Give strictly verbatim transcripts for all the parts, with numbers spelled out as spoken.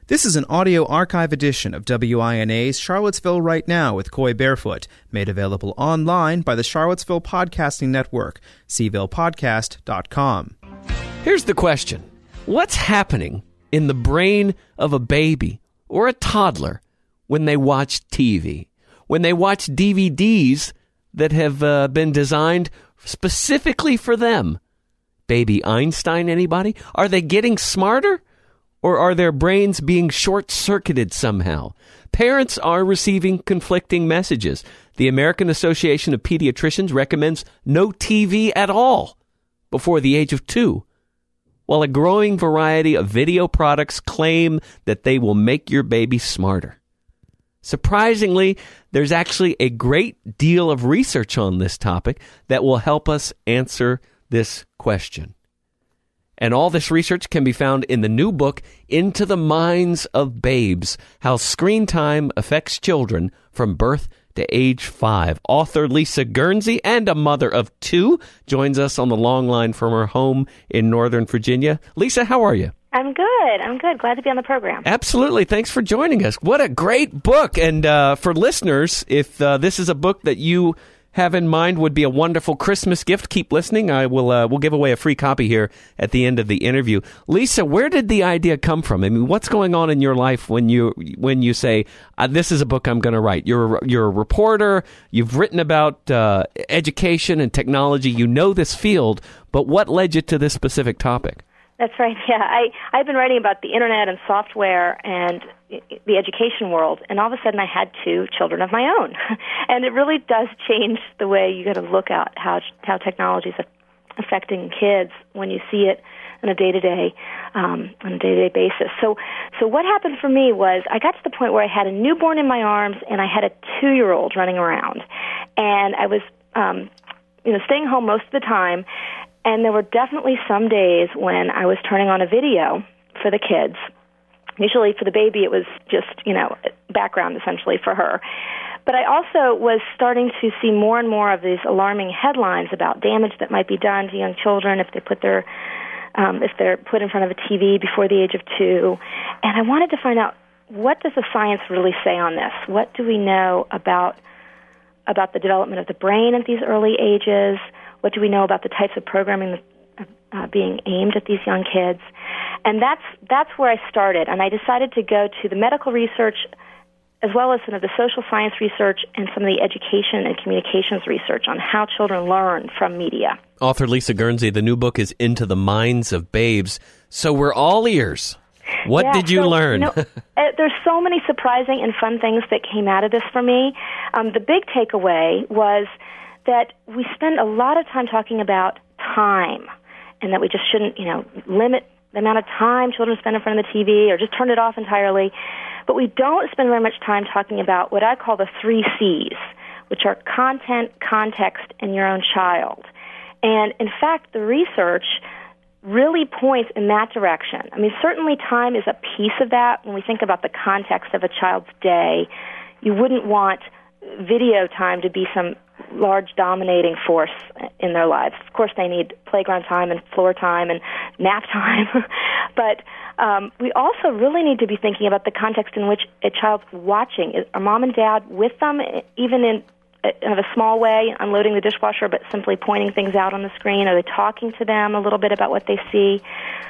This is an audio archive edition of W I N A's Charlottesville Right Now with Coy Barefoot, made available online by the Charlottesville Podcasting Network, c ville podcast dot com. Here's the question. What's happening in the brain of a baby or a toddler when they watch T V? When they watch D V Ds that have uh, been designed specifically for them? Baby Einstein, anybody? Are they getting smarter? Or are their brains being short-circuited somehow? Parents are receiving conflicting messages. The American Association of Pediatricians recommends no T V at all before the age of two, while a growing variety of video products claim that they will make your baby smarter. Surprisingly, there's actually a great deal of research on this topic that will help us answer this question. And all this research can be found in the new book, Into the Minds of Babes, How Screen Time Affects Children from Birth to Age five. Author Lisa Guernsey, and a mother of two, joins us on the long line from her home in Northern Virginia. Lisa, how are you? I'm good. I'm good. Glad to be on the program. Absolutely. Thanks for joining us. What a great book. And uh, for listeners, if uh, this is a book that you have in mind would be a wonderful Christmas gift, keep listening. I will uh, we'll give away a free copy here at the end of the interview. Lisa, where did the idea come from? I mean, what's going on in your life when you when you say, uh, this is a book I'm going to write? You're a, you're a reporter. You've written about uh, education and technology. You know this field, but what led you to this specific topic? That's right. Yeah, I, I've been writing about the internet and software and the education world, and all of a sudden I had two children of my own. And it really does change the way you got to look at how how technology is affecting kids when you see it on a day-to-day um, on a day-to-day basis. So, so what happened for me was I got to the point where I had a newborn in my arms and I had a two-year-old running around, and I was um, you know staying home most of the time. And there were definitely some days when I was turning on a video for the kids. Usually for the baby, it was just, you know, background essentially for her. But I also was starting to see more and more of these alarming headlines about damage that might be done to young children if they put their, um, if they're put in front of a T V before the age of two. And I wanted to find out, what does the science really say on this? What do we know about about the development of the brain at these early ages? What do we know about the types of programming that, uh, being aimed at these young kids? And that's that's where I started. And I decided to go to the medical research as well as some of the social science research and some of the education and communications research on how children learn from media. Author Lisa Guernsey, the new book is Into the Minds of Babes. So we're all ears. What yeah, did you so, learn? You know, uh, there's so many surprising and fun things that came out of this for me. Um, the big takeaway was that we spend a lot of time talking about time, and that we just shouldn't, you know, limit the amount of time children spend in front of the T V or just turn it off entirely. But we don't spend very much time talking about what I call the three C's, which are content, context, and your own child. And in fact, the research really points in that direction. I mean, certainly time is a piece of that. When we think about the context of a child's day, you wouldn't want video time to be some large dominating force in their lives. Of course, they need playground time and floor time and nap time. But um, we also really need to be thinking about the context in which a child's watching. Is, are mom and dad with them, even in, in a small way, unloading the dishwasher, but simply pointing things out on the screen? Are they talking to them a little bit about what they see?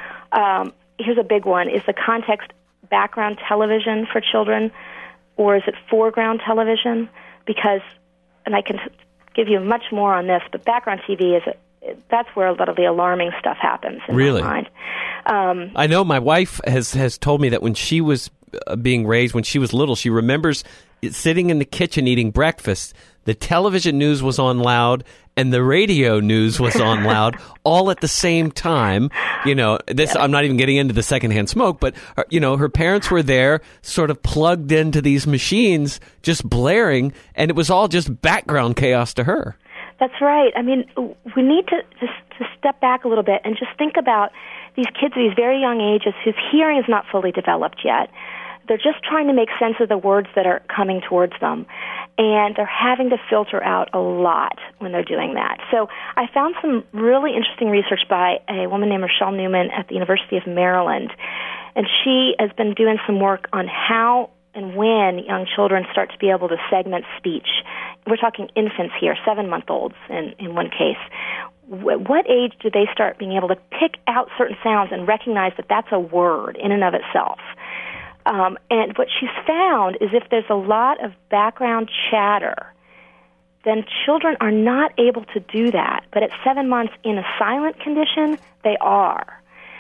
Um, here's a big one. Is the context background television for children, or is it foreground television? Because, and I can give you much more on this, but background T V is a, that's where a lot of the alarming stuff happens in really? my mind. Um, I know my wife has, has told me that when she was uh, being raised, when she was little, she remembers sitting in the kitchen eating breakfast. The television news was on loud and the radio news was on loud all at the same time. You know, this, yeah. I'm not even getting into the secondhand smoke, but, uh, you know, her parents were there sort of plugged into these machines, just blaring, and it was all just background chaos to her. That's right. I mean, we need to, to, to step back a little bit and just think about these kids at these very young ages whose hearing is not fully developed yet. They're just trying to make sense of the words that are coming towards them, and they're having to filter out a lot when they're doing that. So I found some really interesting research by a woman named Rochelle Newman at the University of Maryland, And she has been doing some work on how and when young children start to be able to segment speech. We're talking infants here, seven-month-olds in, in one case. What age do they start being able to pick out certain sounds and recognize that that's a word in and of itself? Um, and what she's found is if there's a lot of background chatter, then children are not able to do that. But at seven months in a silent condition, they are.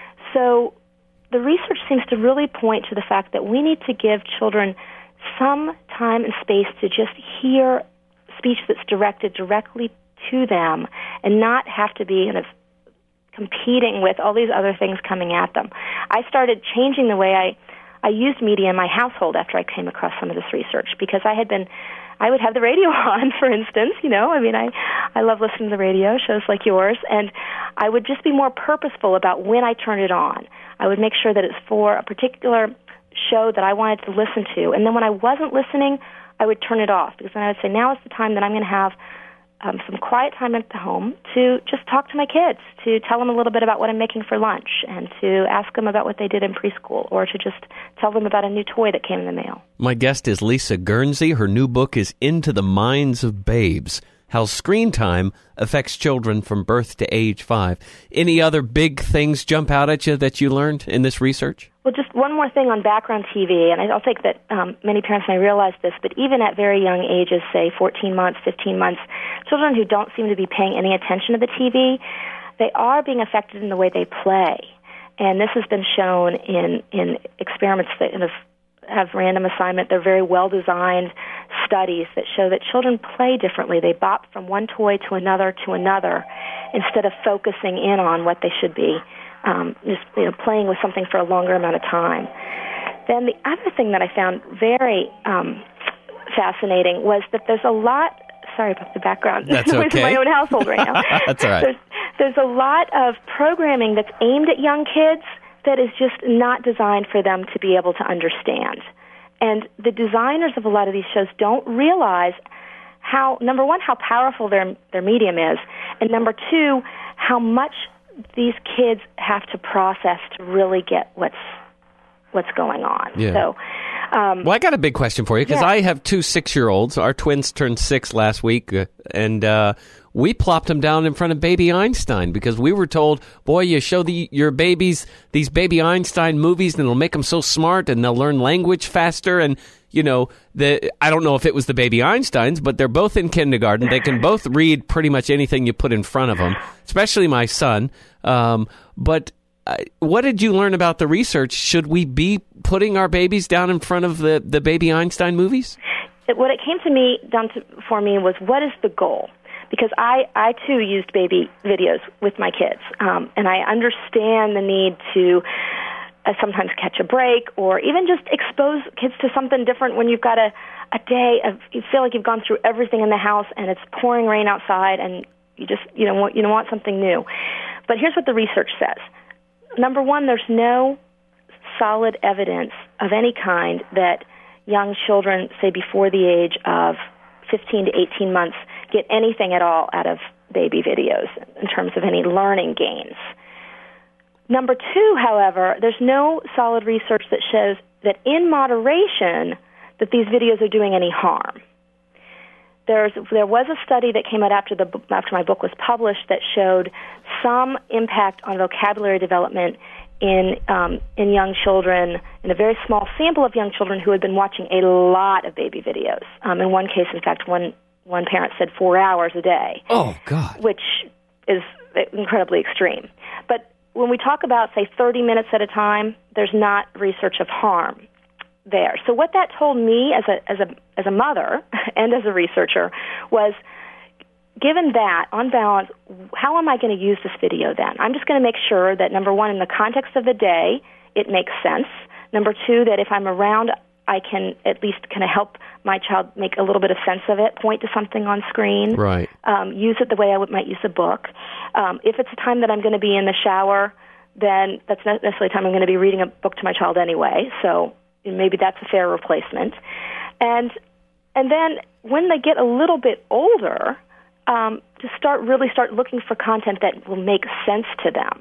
So the research seems to really point to the fact that we need to give children some time and space to just hear speech that's directed directly to them and not have to be kind of competing with all these other things coming at them. I started changing the way I, I used media in my household after I came across some of this research, because I had been, I would have the radio on, for instance, you know, I mean, I, I love listening to the radio, shows like yours, and I would just be more purposeful about when I turned it on. I would make sure that it's for a particular show that I wanted to listen to, and then when I wasn't listening, I would turn it off, because then I would say, now is the time that I'm going to have Um, some quiet time at the home to just talk to my kids, to tell them a little bit about what I'm making for lunch, and to ask them about what they did in preschool, or to just tell them about a new toy that came in the mail. My guest is Lisa Guernsey. Her new book is Into the Minds of Babes, How Screen Time Affects Children from Birth to Age Five. Any other big things jump out at you that you learned in this research? Well, just one more thing on background T V, and I don't think that um, many parents may realize this, but even at very young ages, say fourteen months, fifteen months, children who don't seem to be paying any attention to the T V, they are being affected in the way they play. And this has been shown in, in experiments that have, have random assignment. They're very well-designed studies that show that children play differently. They bop from one toy to another to another instead of focusing in on what they should be. Um, just you know, playing with something for a longer amount of time. Then the other thing that I found very um, fascinating was that there's a lot. Sorry about the background That's noise okay. in my own household right now. That's all right. There's, there's a lot of programming that's aimed at young kids that is just not designed for them to be able to understand. And the designers of a lot of these shows don't realize how, number one, how powerful their their medium is, and number two, how much these kids have to process to really get what's what's going on. Yeah. So, um, well, I got a big question for you, because yeah. I have two six-year-olds. Our twins turned six last week, uh, and uh, we plopped them down in front of Baby Einstein because we were told, boy, you show the, your babies these Baby Einstein movies, and it'll make them so smart, and they'll learn language faster. And, you know, the I don't know if it was the Baby Einsteins, but they're both in kindergarten. They can both read pretty much anything you put in front of them, especially my son. Um, but uh, what did you learn about the research? Should we be putting our babies down in front of the, the Baby Einstein movies? What it came to me down to for me was, what is the goal? Because I, I too used baby videos with my kids, um, and I understand the need to uh, sometimes catch a break, or even just expose kids to something different when you've got a, a day of, you feel like you've gone through everything in the house and it's pouring rain outside, and you just you know want, you know, want something new. But here's what the research says. Number one, there's no solid evidence of any kind that young children, say before the age of fifteen to eighteen months, get anything at all out of baby videos in terms of any learning gains. Number two, however, there's no solid research that shows that in moderation that these videos are doing any harm. There's, there was a study that came out after the after my book was published that showed some impact on vocabulary development in um, in young children, in a very small sample of young children who had been watching a lot of baby videos. Um, in one case, in fact, one one parent said four hours a day. Oh, God. Which is incredibly extreme. But when we talk about, say, thirty minutes at a time, there's not research of harm there. So what that told me as a as a as a mother and as a researcher was, given that, on balance, how am I going to use this video then? I'm just going to make sure that, number one, in the context of the day, it makes sense. Number two, that if I'm around, I can at least kind of help my child make a little bit of sense of it, point to something on screen, right. um, use it the way I would, might use a book. Um, if it's a time that I'm going to be in the shower, then that's not necessarily a time I'm going to be reading a book to my child anyway, so maybe that's a fair replacement. And and then when they get a little bit older, um, to start really start looking for content that will make sense to them.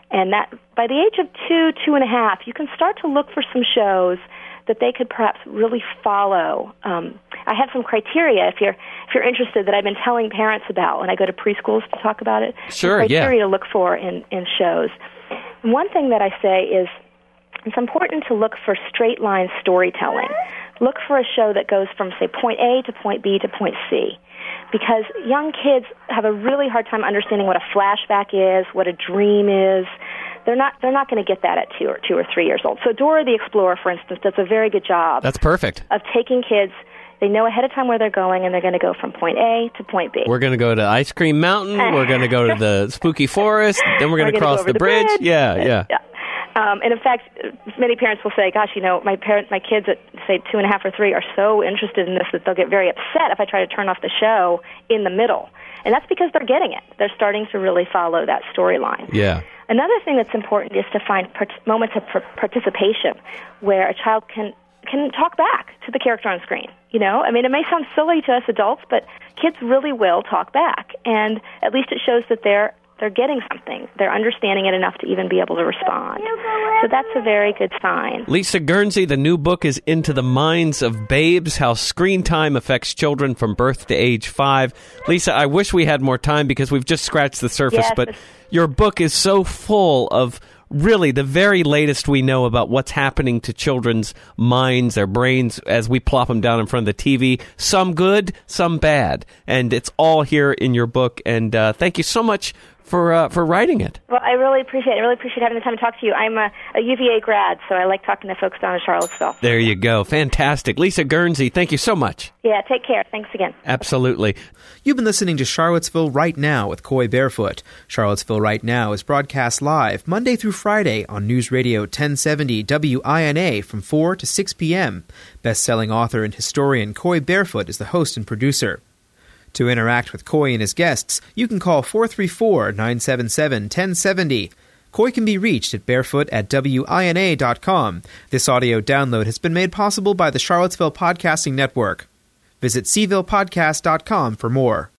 And that by the age of two, two and a half, you can start to look for some shows that they could perhaps really follow. Um, I have some criteria, if you're if you're interested, that I've been telling parents about when I go to preschools to talk about it. Sure, some criteria yeah. to look for in, in shows. One thing that I say is it's important to look for straight-line storytelling. Look for a show that goes from, say, point A to point B to point C, because young kids have a really hard time understanding what a flashback is, what a dream is. They're not they're not going to get that at two or two or three years old. So Dora the Explorer, for instance, does a very good job. That's perfect. Of taking kids. They know ahead of time where they're going, and they're going to go from point A to point B. We're going to go to Ice Cream Mountain. We're going to go to the Spooky Forest. Then we're going to cross go the, the bridge. bridge. Yeah, yeah. yeah. Um, and in fact, many parents will say, gosh, you know, my parents, my kids at, say, two and a half or three are so interested in this that they'll get very upset if I try to turn off the show in the middle. And that's because they're getting it. They're starting to really follow that storyline. Yeah. Another thing that's important is to find part- moments of par- participation where a child can can talk back to the character on screen. You know, I mean, it may sound silly to us adults, but kids really will talk back. And at least it shows that they're they're getting something. They're understanding it enough to even be able to respond. So that's a very good sign. Lisa Guernsey, the new book is Into the Minds of Babes, How Screen Time Affects Children from Birth to Age five. Lisa, I wish we had more time because we've just scratched the surface, yes, but your book is so full of really the very latest we know about what's happening to children's minds, their brains, as we plop them down in front of the T V. Some good, some bad. And it's all here in your book. And uh, thank you so much for uh, for writing it. Well, I really appreciate it. I really appreciate having the time to talk to you. I'm a, a U V A grad, so I like talking to folks down in Charlottesville. There you go. Fantastic. Lisa Guernsey, thank you so much. Yeah, take care. Thanks again. Absolutely. You've been listening to Charlottesville Right Now with Coy Barefoot. Charlottesville Right Now is broadcast live Monday through Friday on News Radio ten seventy W I N A from four to six p.m. Best-selling author and historian Coy Barefoot is the host and producer. To interact with Coy and his guests, you can call four three four, nine seven seven, one zero seven zero. Coy can be reached at barefoot at W I N A dot com. This audio download has been made possible by the Charlottesville Podcasting Network. Visit C ville podcast dot com for more.